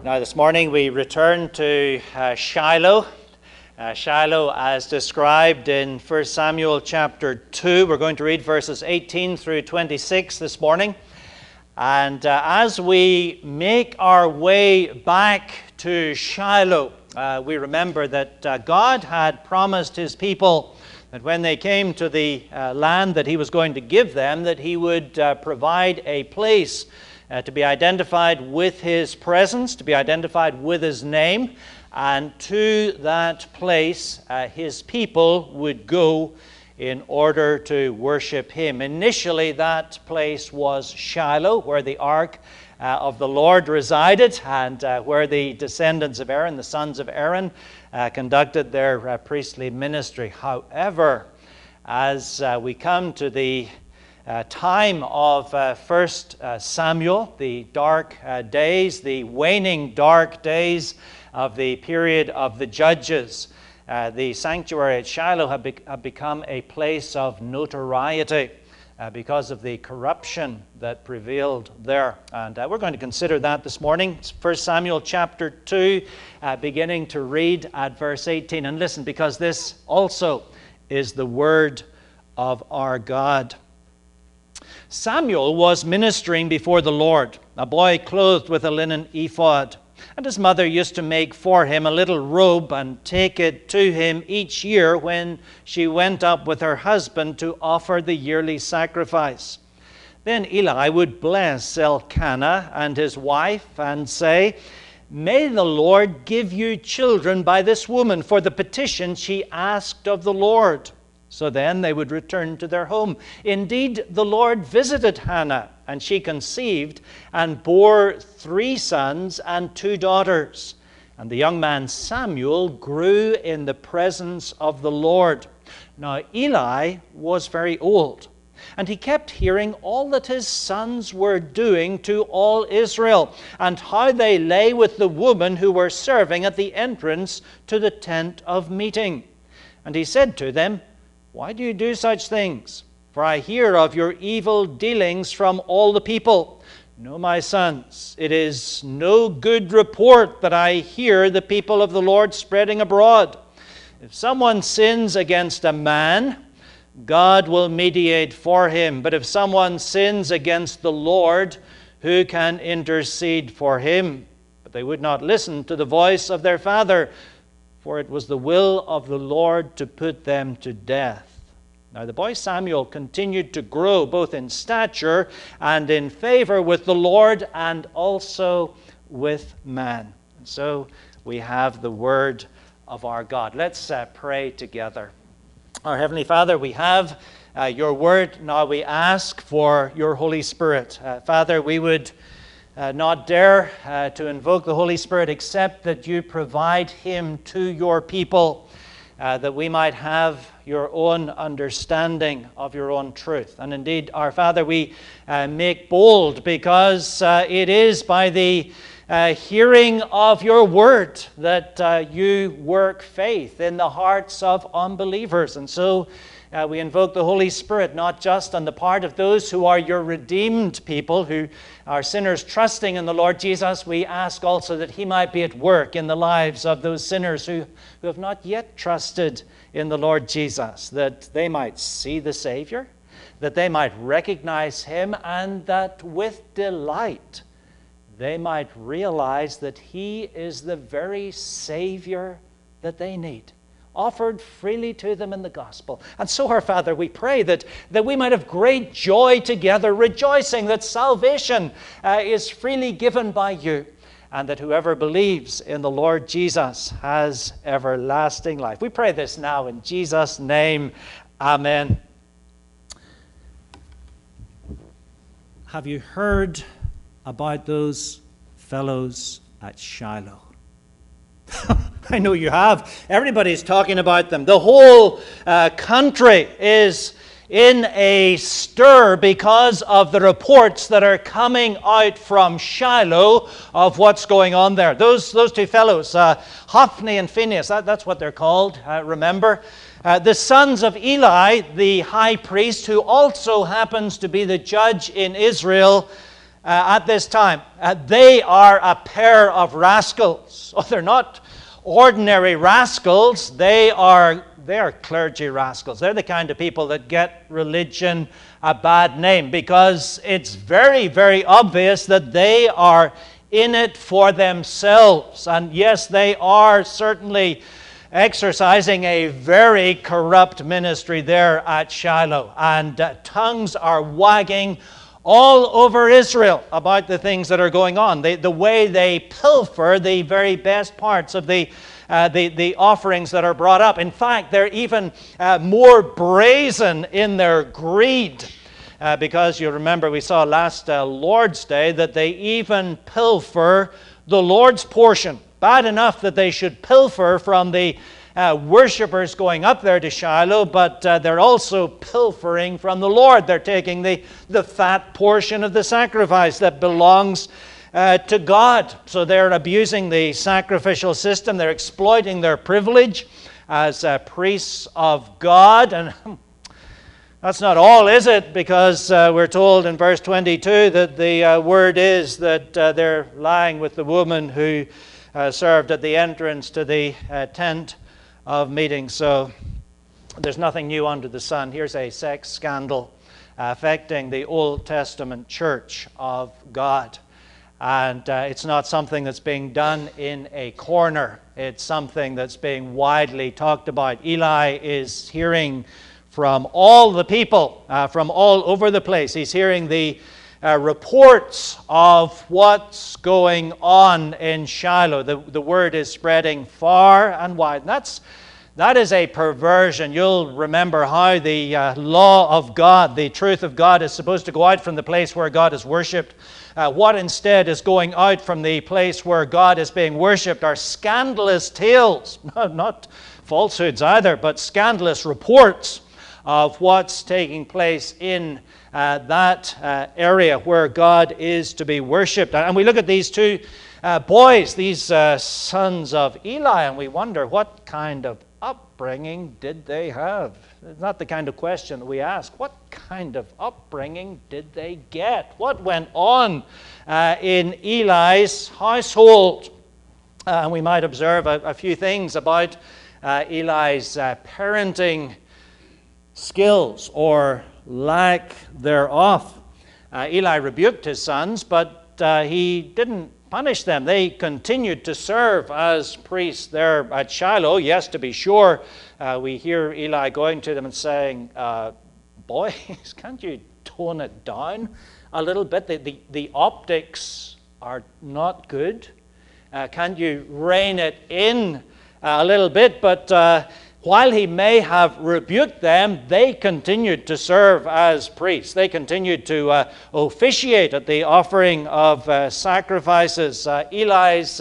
Now this morning we return to Shiloh. Shiloh as described in 1 Samuel chapter 2. We're going to read verses 18 through 26 this morning. And as we make our way back to Shiloh, we remember that God had promised His people that when they came to the land that He was going to give them, that He would provide a place to be identified with His presence, to be identified with His name, and to that place His people would go in order to worship Him. Initially, that place was Shiloh, where the Ark of the Lord resided, and where the descendants of Aaron, the sons of Aaron, conducted their priestly ministry. However, as we come to the time of 1 Samuel, the dark days, the waning dark days of the period of the judges, the sanctuary at Shiloh have become a place of notoriety because of the corruption that prevailed there. And we're going to consider that this morning. It's 1 Samuel chapter 2, beginning to read at verse 18. And listen, because this also is the word of our God. Samuel was ministering before the Lord, a boy clothed with a linen ephod. And his mother used to make for him a little robe and take it to him each year when she went up with her husband to offer the yearly sacrifice. Then Eli would bless Elkanah and his wife and say, "May the Lord give you children by this woman for the petition she asked of the Lord." So then they would return to their home. Indeed, the Lord visited Hannah, and she conceived and bore 3 sons and 2 daughters. And the young man Samuel grew in the presence of the Lord. Now Eli was very old, and he kept hearing all that his sons were doing to all Israel, and how they lay with the women who were serving at the entrance to the tent of meeting. And he said to them, "Why do you do such things? For I hear of your evil dealings from all the people. No, my sons, it is no good report that I hear the people of the Lord spreading abroad. If someone sins against a man, God will mediate for him. But if someone sins against the Lord, who can intercede for him?" But they would not listen to the voice of their father, for it was the will of the Lord to put them to death. Now the boy Samuel continued to grow both in stature and in favor with the Lord and also with man. And so we have the word of our God. Let's pray together. Our Heavenly Father, we have your word. Now we ask for your Holy Spirit. Father, we would not dare to invoke the Holy Spirit except that you provide him to your people, that we might have your own understanding of your own truth. And indeed, our Father, we make bold because it is by the hearing of your word that you work faith in the hearts of unbelievers. And so we invoke the Holy Spirit, not just on the part of those who are your redeemed people, who are sinners trusting in the Lord Jesus. We ask also that he might be at work in the lives of those sinners who have not yet trusted in the Lord Jesus, that they might see the Savior, that they might recognize him, and that with delight they might realize that he is the very Savior that they need, offered freely to them in the gospel. And so, our Father, we pray that we might have great joy together, rejoicing that salvation is freely given by you, and that whoever believes in the Lord Jesus has everlasting life. We pray this now in Jesus' name. Amen. Have you heard about those fellows at Shiloh? I know you have. Everybody's talking about them. The whole country is in a stir because of the reports that are coming out from Shiloh of what's going on there. Those 2 fellows, Hophni and Phinehas, that's what they're called, remember? The sons of Eli, the high priest, who also happens to be the judge in Israel, at this time. They are a pair of rascals. Oh, they're not ordinary rascals. They are clergy rascals. They're the kind of people that get religion a bad name, because it's very, very obvious that they are in it for themselves. And yes, they are certainly exercising a very corrupt ministry there at Shiloh. And tongues are wagging all over Israel about the things that are going on. The way they pilfer the very best parts of the offerings that are brought up. In fact, they're even more brazen in their greed. Because you remember we saw last Lord's Day that they even pilfer the Lord's portion. Bad enough that they should pilfer from the worshippers going up there to Shiloh, but they're also pilfering from the Lord. They're taking the fat portion of the sacrifice that belongs to God. So they're abusing the sacrificial system. They're exploiting their privilege as priests of God. And that's not all, is it? Because we're told in verse 22 that the word is that they're lying with the woman who served at the entrance to the tent of meeting. So there's nothing new under the sun. Here's a sex scandal affecting the Old Testament church of God. And it's not something that's being done in a corner. It's something that's being widely talked about. Eli is hearing from all the people, from all over the place. He's hearing the reports of what's going on in Shiloh. The word is spreading far and wide. And that is a perversion. You'll remember how the law of God, the truth of God, is supposed to go out from the place where God is worshipped. What instead is going out from the place where God is being worshipped are scandalous tales, not falsehoods either, but scandalous reports of what's taking place in that area where God is to be worshipped. And we look at these two boys, these sons of Eli, and we wonder, what kind of upbringing did they have? It's not the kind of question that we ask. What kind of upbringing did they get? What went on in Eli's household? And we might observe a few things about Eli's parenting skills or lack thereof. Eli rebuked his sons, but he didn't punish them. They continued to serve as priests there at Shiloh. Yes, to be sure, we hear Eli going to them and saying, boys, can't you tone it down a little bit? The optics are not good. Can't you rein it in a little bit? But while he may have rebuked them, they continued to serve as priests. They continued to officiate at the offering of sacrifices. Eli's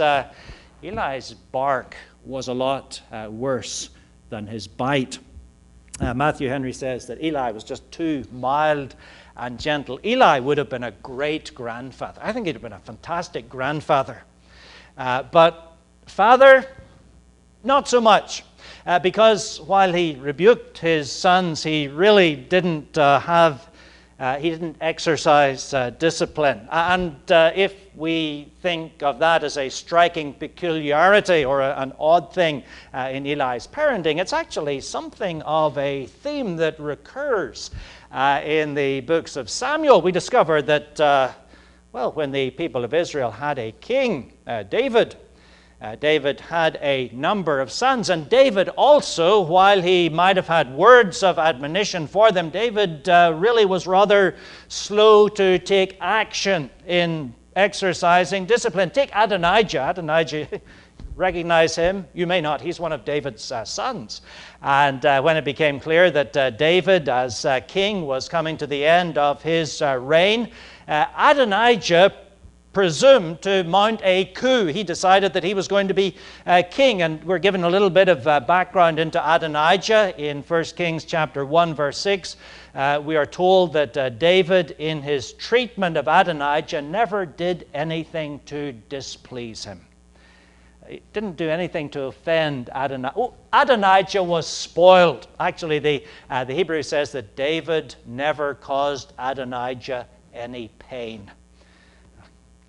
bark was a lot worse than his bite. Matthew Henry says that Eli was just too mild and gentle. Eli would have been a great grandfather. I think he'd have been a fantastic grandfather. But father, not so much. Because while he rebuked his sons, he really didn't exercise discipline. And if we think of that as a striking peculiarity or an odd thing in Eli's parenting, it's actually something of a theme that recurs in the books of Samuel. We discover that, when the people of Israel had a king, David, David had a number of sons, and David also, while he might have had words of admonition for them, David really was rather slow to take action in exercising discipline. Take Adonijah. Adonijah, recognize him? You may not. He's one of David's sons. And when it became clear that David, as king, was coming to the end of his reign, Adonijah presumed to mount a coup. He decided that he was going to be king, and we're given a little bit of background into Adonijah in 1 Kings chapter 1, verse 6. We are told that David, in his treatment of Adonijah, never did anything to displease him. He didn't do anything to offend Adonijah. Adonijah was spoiled. Actually, the Hebrew says that David never caused Adonijah any pain.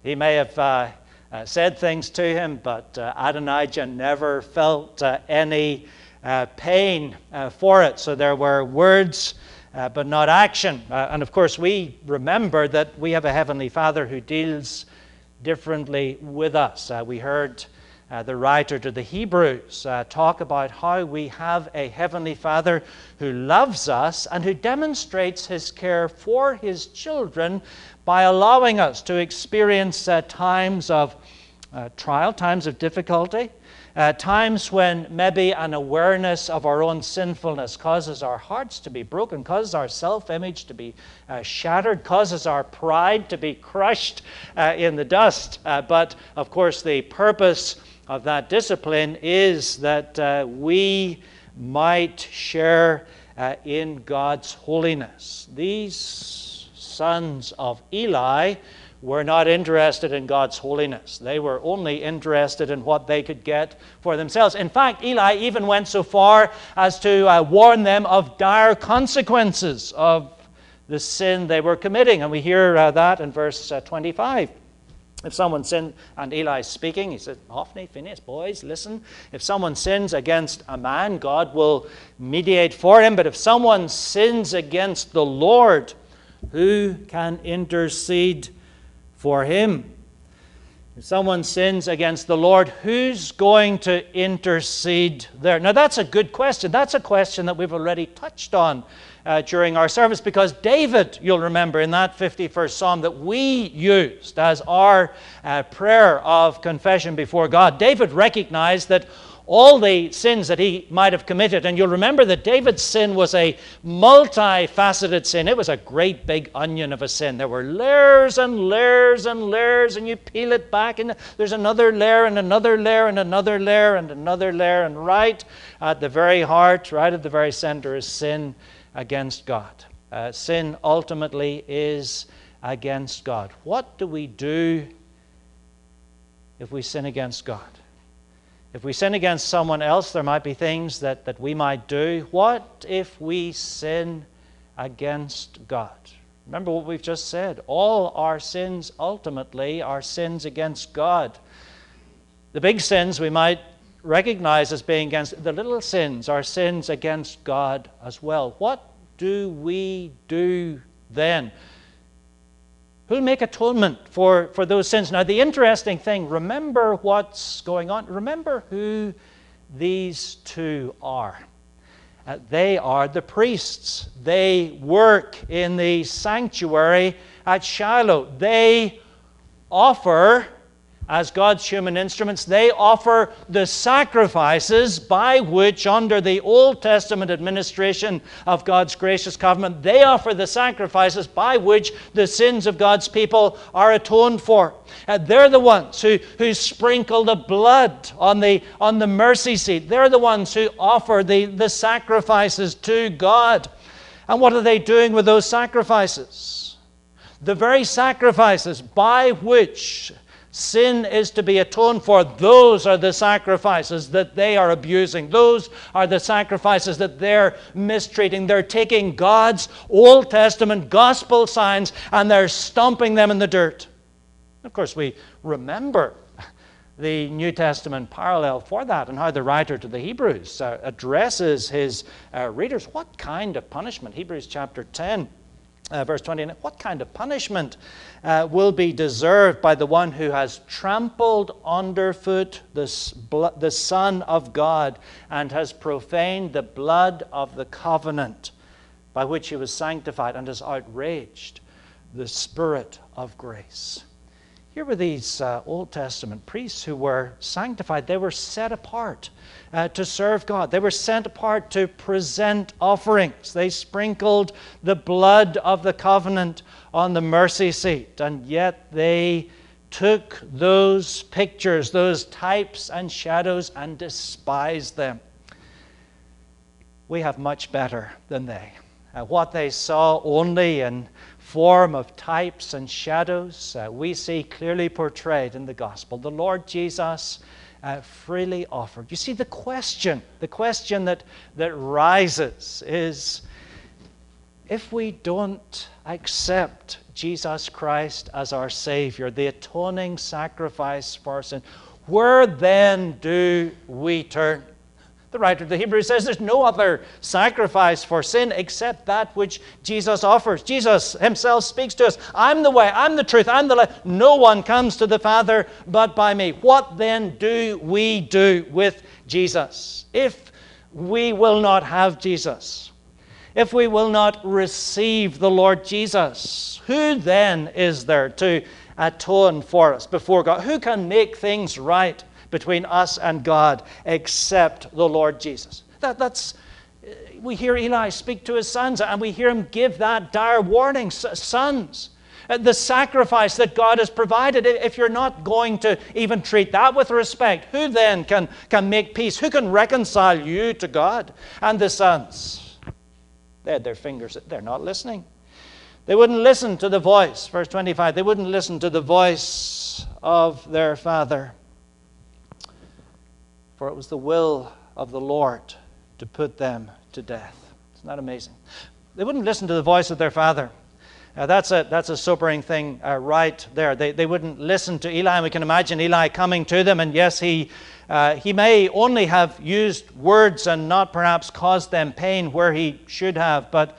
He may have said things to him, but Adonijah never felt any pain for it. So there were words, but not action. And of course, we remember that we have a Heavenly Father who deals differently with us. We heard the writer to the Hebrews talk about how we have a Heavenly Father who loves us and who demonstrates His care for His children by allowing us to experience times of trial, times of difficulty, times when maybe an awareness of our own sinfulness causes our hearts to be broken, causes our self-image to be shattered, causes our pride to be crushed in the dust. But, of course, the purpose of that discipline is that we might share in God's holiness. These sons of Eli were not interested in God's holiness. They were only interested in what they could get for themselves. In fact, Eli even went so far as to warn them of dire consequences of the sin they were committing. And we hear that in verse 25. If someone sins, and Eli's speaking, he said, Hophni, Phinehas, boys, listen. If someone sins against a man, God will mediate for him. But if someone sins against the Lord, who can intercede for him? If someone sins against the Lord, who's going to intercede there? Now, that's a good question. That's a question that we've already touched on during our service, because David, you'll remember in that 51st Psalm that we used as our prayer of confession before God, David recognized that all the sins that he might have committed, and you'll remember that David's sin was a multifaceted sin. It was a great big onion of a sin. There were layers and layers and layers, and you peel it back, and there's another layer and another layer and another layer and another layer, and right at the very heart, right at the very center is sin against God. Sin ultimately is against God. What do we do if we sin against God? If we sin against someone else, there might be things that we might do. What if we sin against God? Remember what we've just said. All our sins ultimately are sins against God. The big sins we might recognize as being against. The little sins are sins against God as well. What do we do then? Who'll make atonement for those sins? Now, the interesting thing, remember what's going on. Remember who these two are. They are the priests. They work in the sanctuary at Shiloh. They offer, as God's human instruments, they offer the sacrifices by which, under the Old Testament administration of God's gracious covenant, they offer the sacrifices by which the sins of God's people are atoned for. They're the ones who sprinkle the blood on the mercy seat. They're the ones who offer the sacrifices to God. And what are they doing with those sacrifices? The very sacrifices by which sin is to be atoned for, those are the sacrifices that they are abusing. Those are the sacrifices that they're mistreating. They're taking God's Old Testament gospel signs and they're stomping them in the dirt. Of course, we remember the New Testament parallel for that and how the writer to the Hebrews addresses his readers. What kind of punishment? Hebrews chapter 10. Verse 29, what kind of punishment will be deserved by the one who has trampled underfoot the Son of God and has profaned the blood of the covenant by which he was sanctified and has outraged the Spirit of grace? Here were these Old Testament priests who were sanctified. They were set apart to serve God. They were set apart to present offerings. They sprinkled the blood of the covenant on the mercy seat, and yet they took those pictures, those types and shadows, and despised them. We have much better than they. What they saw only in form of types and shadows, we see clearly portrayed in the gospel. The Lord Jesus freely offered. You see, the question that rises is, if we don't accept Jesus Christ as our Savior, the atoning sacrifice for sin, where then do we turn? The writer of the Hebrews says there's no other sacrifice for sin except that which Jesus offers. Jesus himself speaks to us. I'm the way, I'm the truth, I'm the life. No one comes to the Father but by me. What then do we do with Jesus? If we will not have Jesus, if we will not receive the Lord Jesus, who then is there to atone for us before God? Who can make things right between us and God except the Lord Jesus? We hear Eli speak to his sons, and we hear him give that dire warning. Sons, the sacrifice that God has provided, if you're not going to even treat that with respect, who then can make peace? Who can reconcile you to God? And the sons, they had their fingers, they're not listening. They wouldn't listen to the voice. Verse 25, they wouldn't listen to the voice of their father. For it was the will of the Lord to put them to death. Isn't that amazing? They wouldn't listen to the voice of their father. That's a sobering thing right there. They wouldn't listen to Eli, and we can imagine Eli coming to them, and yes, he may only have used words and not perhaps caused them pain where he should have, but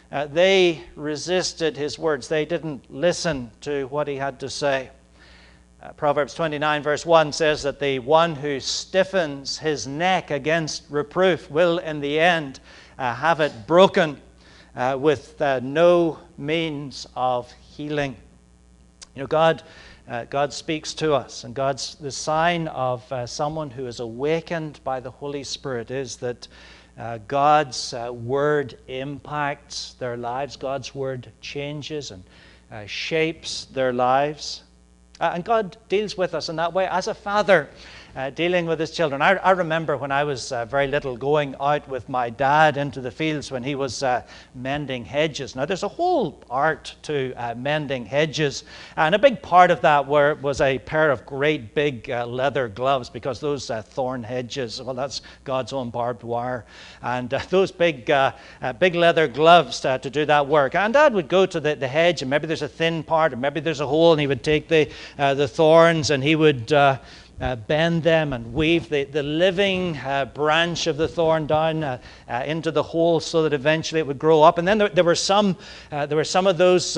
they resisted his words. They didn't listen to what he had to say. Proverbs 29 verse 1 says that the one who stiffens his neck against reproof will in the end have it broken with no means of healing. You know, God speaks to us, and the sign of someone who is awakened by the Holy Spirit is that God's word impacts their lives. God's word changes and shapes their lives. And God deals with us in that way as a father dealing with his children. I remember when I was very little going out with my dad into the fields when he was mending hedges. Now there's a whole art to mending hedges, and a big part of that was a pair of great big leather gloves, because those thorn hedges, well, that's God's own barbed wire, and those big leather gloves to do that work. And Dad would go to the hedge, and maybe there's a thin part, or maybe there's a hole, and he would take the thorns, and he would bend them and weave the living branch of the thorn down into the hole so that eventually it would grow up. And then there were some of those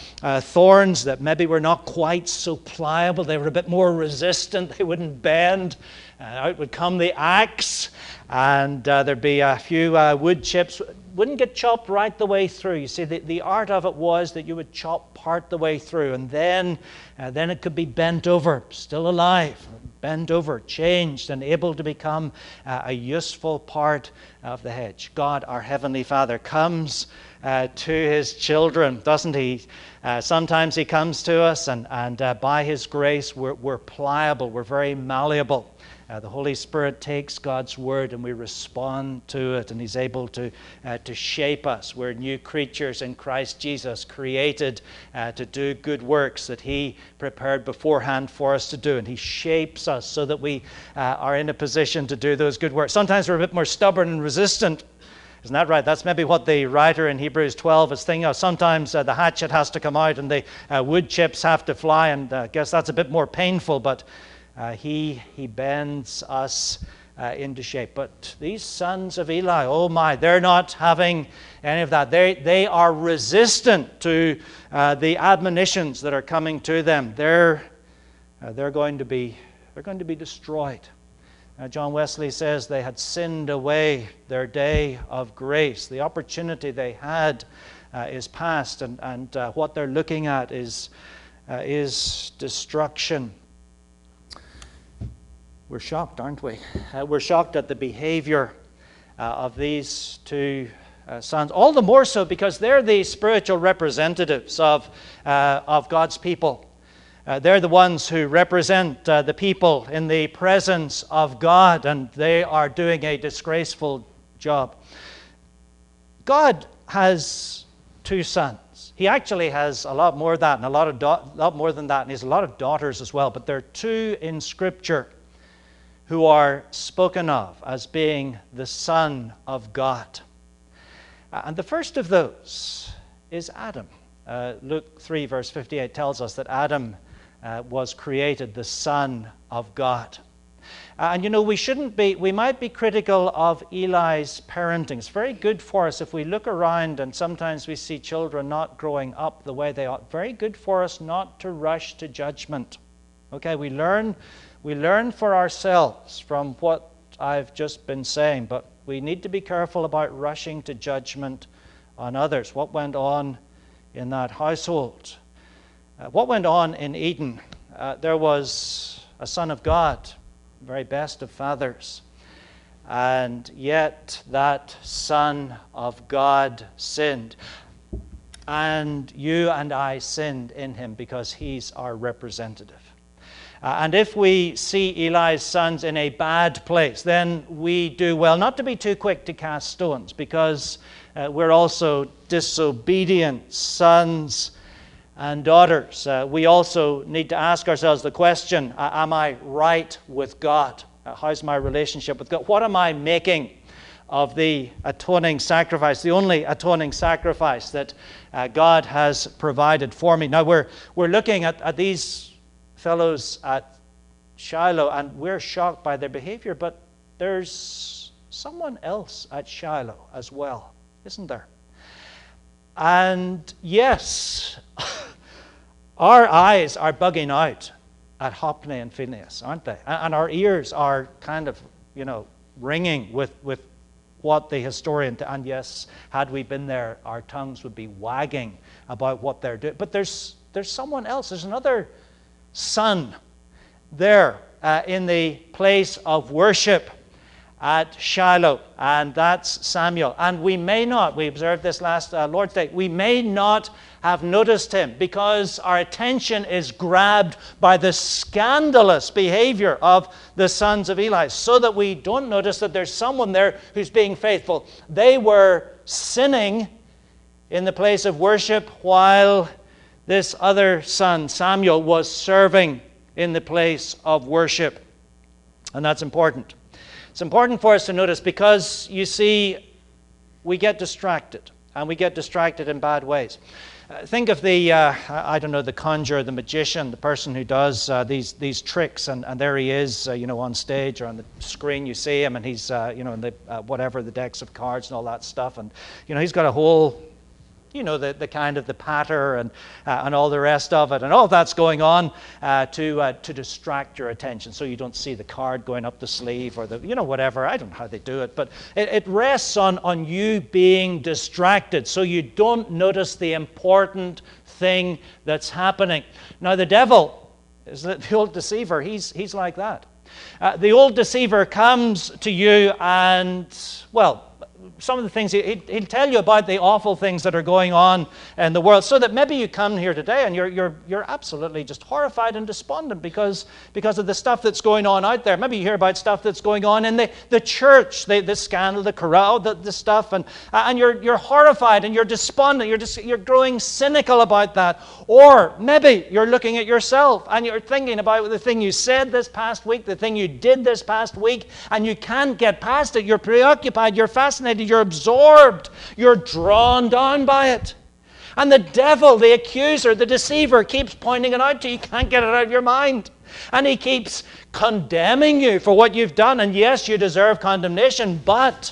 thorns that maybe were not quite so pliable. They were a bit more resistant. They wouldn't bend. Out would come the axe, and there'd be a few wood chips. Wouldn't get chopped right the way through. You see, the art of it was that you would chop part the way through, and then it could be bent over, still alive, bent over, changed, and able to become a useful part of the hedge. God, our Heavenly Father, comes to his children, doesn't he? Sometimes he comes to us, and by his grace, we're pliable, we're very malleable. The Holy Spirit takes God's word and we respond to it, and he's able to shape us. We're new creatures in Christ Jesus, created to do good works that he prepared beforehand for us to do, and he shapes us so that we are in a position to do those good works. Sometimes we're a bit more stubborn and resistant. Isn't that right? That's maybe what the writer in Hebrews 12 is thinking of. Sometimes the hatchet has to come out and the wood chips have to fly, and I guess that's a bit more painful, but he bends us into shape. But these sons of Eli, oh my, they're not having any of that. They are resistant to the admonitions that are coming to them. They're going to be destroyed. John Wesley says they had sinned away their day of grace. The opportunity they had is past, and what they're looking at is destruction. We're shocked, aren't we? We're shocked at the behavior of these two sons. All the more so because they're the spiritual representatives of God's people. They're the ones who represent the people in the presence of God, and they are doing a disgraceful job. God has two sons. He actually has a lot more of that, and a lot more than that, and he has a lot of daughters as well. But there are two in Scripture who are spoken of as being the Son of God. And the first of those is Adam. Luke 3, verse 58 tells us that Adam was created the Son of God. And we might be critical of Eli's parenting. It's very good for us if we look around and sometimes we see children not growing up the way they ought. Very good for us not to rush to judgment. Okay, we learn for ourselves from what I've just been saying, but we need to be careful about rushing to judgment on others. What went on in that household? What went on in Eden? There was a son of God, the very best of fathers, and yet that Son of God sinned. And you and I sinned in him because he's our representative. And if we see Eli's sons in a bad place, then we do well not to be too quick to cast stones, because we're also disobedient sons and daughters. We also need to ask ourselves the question, am I right with God? How's my relationship with God? What am I making of the atoning sacrifice, the only atoning sacrifice that God has provided for me? Now we're looking at these fellows at Shiloh, and we're shocked by their behavior, but there's someone else at Shiloh as well, isn't there? And yes, our eyes are bugging out at Hophni and Phinehas, aren't they? And our ears are kind of, ringing with what the historian, and yes, had we been there, our tongues would be wagging about what they're doing. But there's someone else. There's another son there in the place of worship at Shiloh, and that's Samuel. And we observed this last Lord's Day, we may not have noticed him because our attention is grabbed by the scandalous behavior of the sons of Eli, so that we don't notice that there's someone there who's being faithful. They were sinning in the place of worship while this other son, Samuel, was serving in the place of worship. And that's important. It's important for us to notice because, you see, we get distracted, and we get distracted in bad ways. Think of the conjurer, the magician, the person who does these tricks, and there he is, on stage or on the screen. You see him, and he's, in the decks of cards and all that stuff, and he's got a whole, the kind of the patter and all the rest of it, and all that's going on to distract your attention, so you don't see the card going up the sleeve or the whatever. I don't know how they do it, but it rests on you being distracted, so you don't notice the important thing that's happening. Now the devil is the old deceiver. He's like that. The old deceiver comes to you and, some of the things he'll tell you about the awful things that are going on in the world, so that maybe you come here today and you're absolutely just horrified and despondent because of the stuff that's going on out there. Maybe you hear about stuff that's going on in the church, the scandal, the corral, the stuff, and you're horrified and you're despondent. You're growing cynical about that. Or maybe you're looking at yourself and you're thinking about the thing you said this past week, the thing you did this past week, and you can't get past it. You're preoccupied. You're fascinated. You're absorbed. You're drawn down by it. And the devil, the accuser, the deceiver, keeps pointing it out to you. You can't get it out of your mind. And he keeps condemning you for what you've done. And yes, you deserve condemnation, but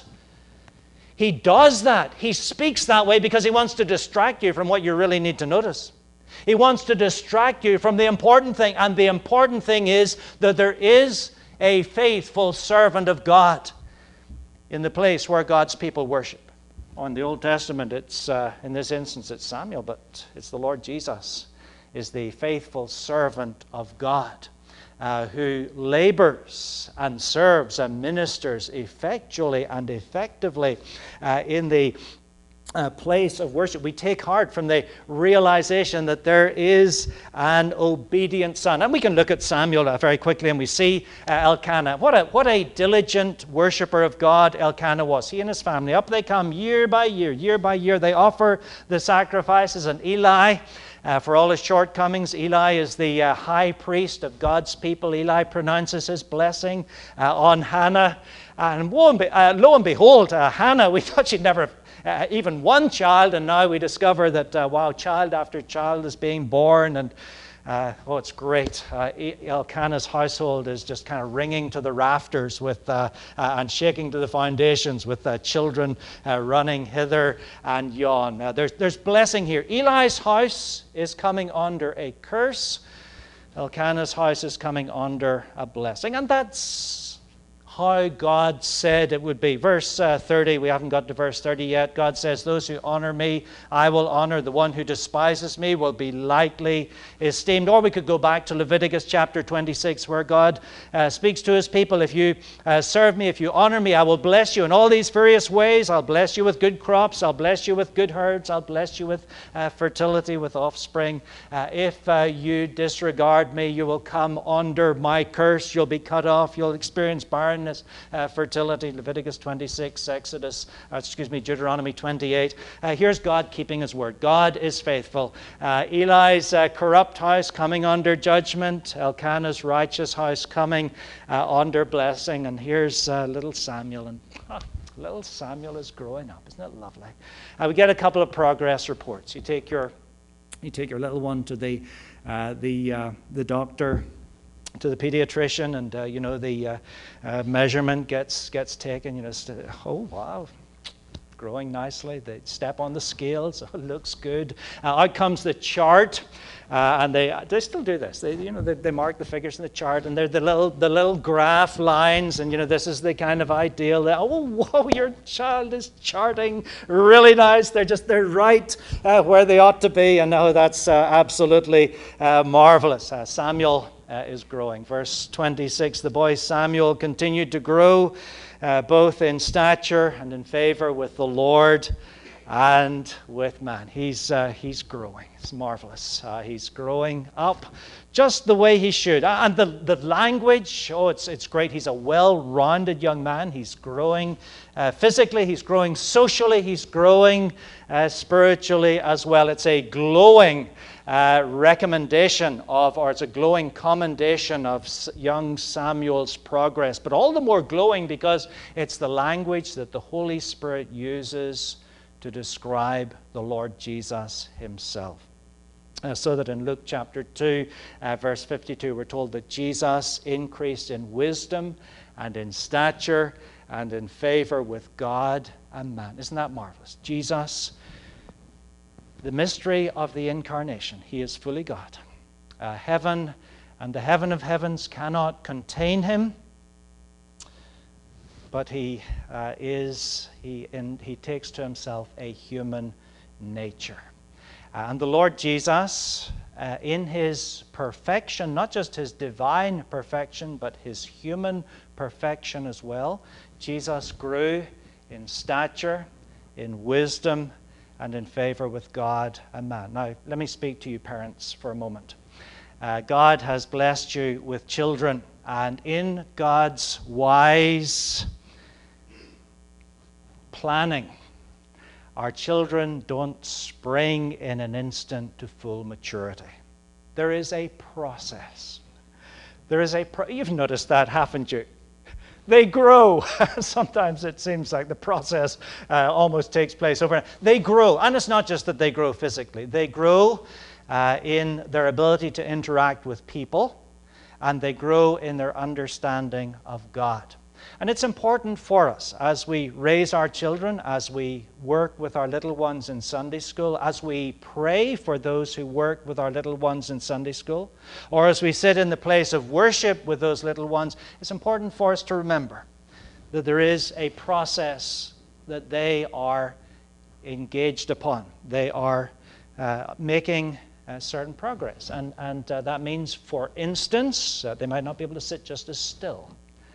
he does that. He speaks that way because he wants to distract you from what you really need to notice. He wants to distract you from the important thing. And the important thing is that there is a faithful servant of God in the place where God's people worship. In the Old Testament, it's in this instance it's Samuel, but it's the Lord Jesus is the faithful servant of God who labors and serves and ministers effectually and effectively in the place of worship. We take heart from the realization that there is an obedient son. And we can look at Samuel very quickly, and we see Elkanah. What a diligent worshiper of God Elkanah was. He and his family, up they come year by year. They offer the sacrifices, and Eli, for all his shortcomings, Eli is the high priest of God's people. Eli pronounces his blessing on Hannah. And lo and behold, Hannah, we thought she'd never even one child, and now we discover that, wow, child after child is being born, and it's great. Elkanah's household is just kind of ringing to the rafters with and shaking to the foundations with children running hither and yon. There's blessing here. Eli's house is coming under a curse. Elkanah's house is coming under a blessing. And that's how God said it would be. Verse 30, we haven't got to verse 30 yet. God says, those who honor me, I will honor. The one who despises me will be lightly esteemed. Or we could go back to Leviticus chapter 26, where God speaks to his people. If you serve me, if you honor me, I will bless you in all these various ways. I'll bless you with good crops. I'll bless you with good herds. I'll bless you with fertility, with offspring. If you disregard me, you will come under my curse. You'll be cut off. You'll experience barrenness. Fertility, Leviticus 26, Deuteronomy 28. Here's God keeping his word. God is faithful. Eli's corrupt house coming under judgment. Elkanah's righteous house coming under blessing. And here's little Samuel. And little Samuel is growing up. Isn't it lovely? We get a couple of progress reports. You take your little one to the doctor, to the pediatrician, and the measurement gets taken. Oh wow, growing nicely. They step on the scales. Oh, looks good. Out comes the chart, and they still do this. They mark the figures in the chart, and they're the little graph lines, and this is the kind of ideal. Whoa, your child is charting really nice. They're right where they ought to be, and that's absolutely marvelous. Samuel is growing. Verse 26, the boy Samuel continued to grow both in stature and in favor with the Lord and with man. He's growing. It's marvelous. He's growing up just the way he should. And the language, it's great. He's a well-rounded young man. He's growing physically. He's growing socially. He's growing spiritually as well. It's a glowing recommendation or it's a glowing commendation of young Samuel's progress, but all the more glowing because it's the language that the Holy Spirit uses to describe the Lord Jesus himself. So that in Luke chapter 2, verse 52, we're told that Jesus increased in wisdom and in stature and in favor with God and man. Isn't that marvelous? Jesus, the mystery of the incarnation. He is fully God. Heaven and the heaven of heavens cannot contain him, but he takes to himself a human nature. And the Lord Jesus, in his perfection, not just his divine perfection, but his human perfection as well, Jesus grew in stature, in wisdom, and in favor with God and man. Now, let me speak to you parents for a moment. God has blessed you with children, and in God's wise planning, our children don't spring in an instant to full maturity. There is a process. You've noticed that, haven't you? They grow. Sometimes it seems like the process almost takes place overnight. They grow. And it's not just that they grow physically. They grow in their ability to interact with people, and they grow in their understanding of God. And it's important for us as we raise our children, as we work with our little ones in Sunday school, as we pray for those who work with our little ones in Sunday school, or as we sit in the place of worship with those little ones, it's important for us to remember that there is a process that they are engaged upon. They are making certain progress. And that means, for instance, they might not be able to sit just as still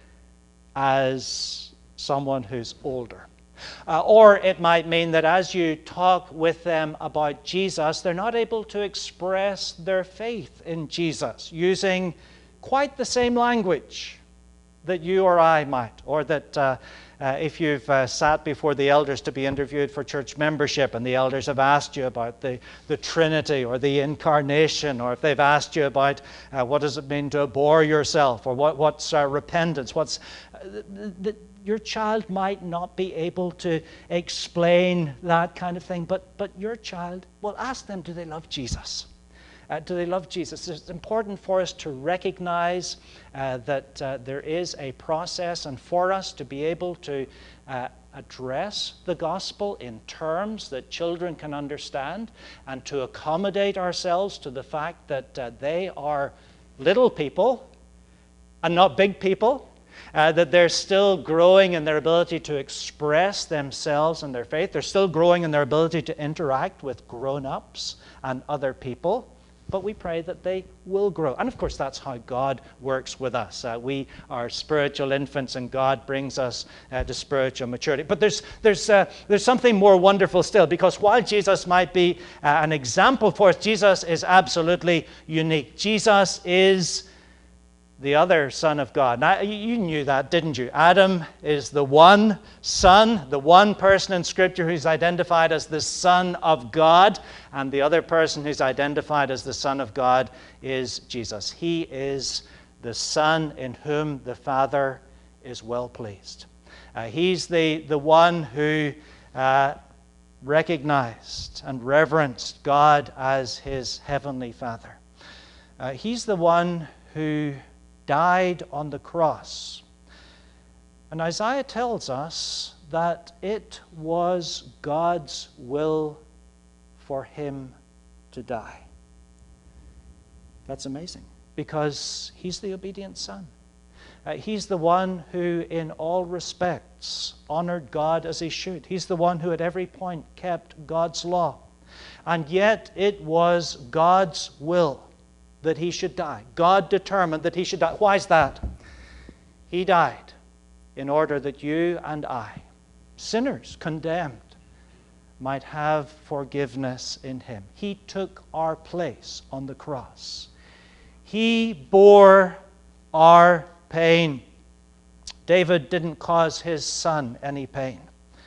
as someone who's older. Or it might mean that as you talk with them about Jesus, they're not able to express their faith in Jesus using quite the same language that you or I might, or that if you've sat before the elders to be interviewed for church membership and the elders have asked you about the Trinity or the Incarnation, or if they've asked you about what does it mean to abhor yourself, or what's repentance, your child might not be able to explain that kind of thing, but your child, well, ask them, do they love Jesus? Do they love Jesus? It's important for us to recognize that there is a process, and for us to be able to address the gospel in terms that children can understand, and to accommodate ourselves to the fact that they are little people and not big people, that they're still growing in their ability to express themselves and their faith. They're still growing in their ability to interact with grown-ups and other people. But we pray that they will grow. And of course, that's how God works with us. We are spiritual infants, and God brings us to spiritual maturity. But there's something more wonderful still, because while Jesus might be an example for us, Jesus is absolutely unique. Jesus is the other Son of God. Now, you knew that, didn't you? Adam is the one Son, the one person in Scripture who's identified as the Son of God, and the other person who's identified as the Son of God is Jesus. He is the Son in whom the Father is well pleased. He's the one who recognized and reverenced God as his heavenly Father. He's the one who died on the cross. And Isaiah tells us that it was God's will for him to die. That's amazing, because he's the obedient Son. He's the one who in all respects honored God as he should. He's the one who at every point kept God's law. And yet it was God's will that he should die. God determined that he should die. Why is that? He died in order that you and I, sinners condemned, might have forgiveness in him. He took our place on the cross. He bore our pain. David didn't cause his son any pain.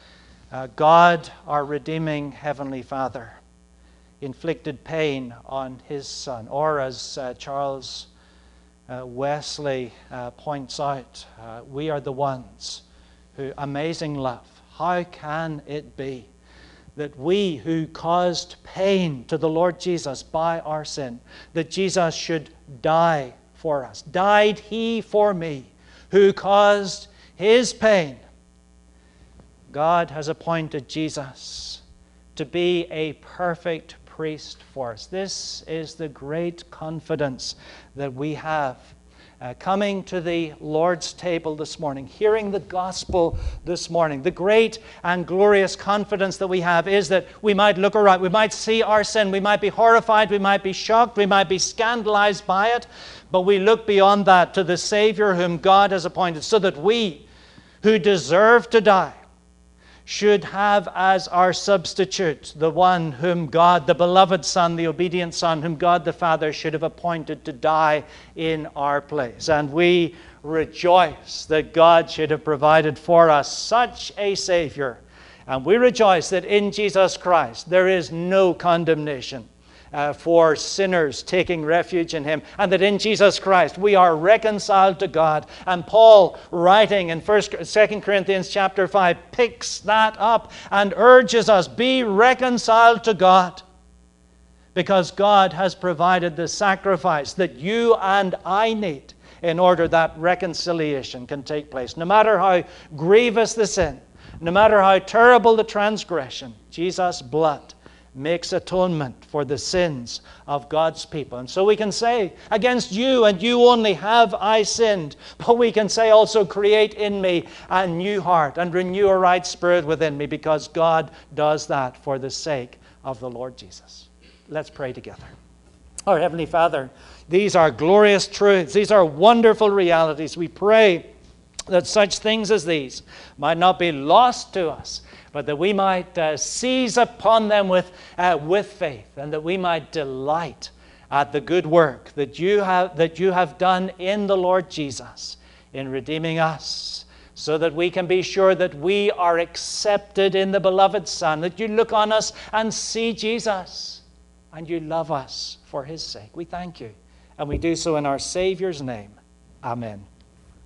God, our redeeming Heavenly Father, inflicted pain on his Son. Or as Charles Wesley points out, we are the ones who, amazing love, how can it be that we who caused pain to the Lord Jesus by our sin, that Jesus should die for us? Died he for me, who caused his pain. God has appointed Jesus to be a perfect priest for us. This is the great confidence that we have coming to the Lord's table this morning, hearing the gospel this morning. The great and glorious confidence that we have is that we might look around, we might see our sin, we might be horrified, we might be shocked, we might be scandalized by it, but we look beyond that to the Savior whom God has appointed, so that we who deserve to die should have as our substitute the one whom God, the beloved Son, the obedient Son, whom God the Father should have appointed to die in our place. And we rejoice that God should have provided for us such a Savior. And we rejoice that in Jesus Christ there is no condemnation for sinners taking refuge in him, and that in Jesus Christ we are reconciled to God. And Paul, writing in 2 Corinthians chapter 5, picks that up and urges us, be reconciled to God, because God has provided the sacrifice that you and I need in order that reconciliation can take place. No matter how grievous the sin, no matter how terrible the transgression, Jesus' blood makes atonement for the sins of God's people. And so we can say, against you and you only have I sinned. But we can say also, create in me a new heart and renew a right spirit within me, because God does that for the sake of the Lord Jesus. Let's pray together. Our Heavenly Father, these are glorious truths. These are wonderful realities. We pray that such things as these might not be lost to us, but that we might seize upon them with faith, and that we might delight at the good work that you have done in the Lord Jesus in redeeming us so that we can be sure that we are accepted in the beloved Son, that you look on us and see Jesus, and you love us for his sake. We thank you, and we do so in our Savior's name. Amen.